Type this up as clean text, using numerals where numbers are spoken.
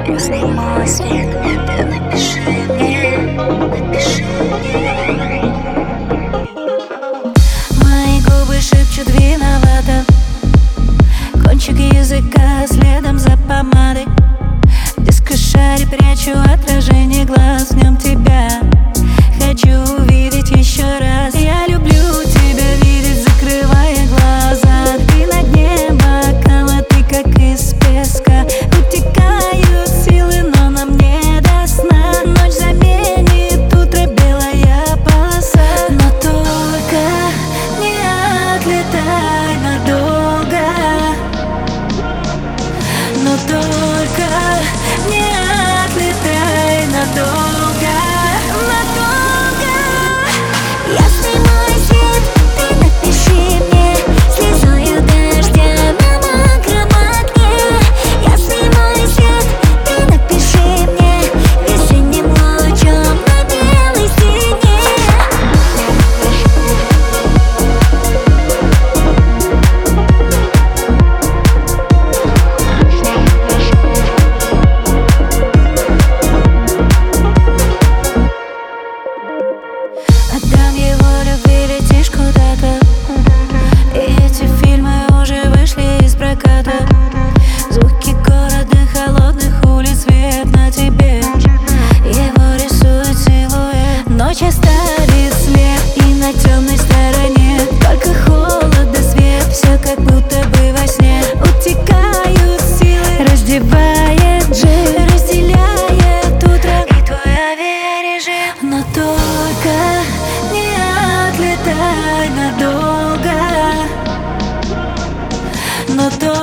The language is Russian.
Если мой свет, ты напиши мне, напиши мне. Мои губы шепчут виновата, кончик языка следом за помадой. В дискошаре прячу отражение глаз, в нем тебя хочу увидеть еще раз. Я люблю тебя видеть, закрывая глаза. Ты на дне бокала, ты как из песка. Утекают силы, но нам не до сна. Ночь заменит утро, белая полоса. Но только не отлетай надолго. Но только не отлетай надолго. Надолго. Ясный мой свет, ты напиши мне слезою дождя на мокром окне. Ясный мой свет, ты напиши мне весенним лучом на белой стене. Отдам его любви, летишь куда-то. И эти фильмы уже вышли из проката. Звуки города, холодных улиц, свет на тебе. Его рисует силуэт. Ночь оставит след, и на темной стороне только холод да свет. Все как будто бы во сне. Утекают силы, раздевает джин, разделяет утро и твой авиарежим. Но только не отлетай надолго. Но только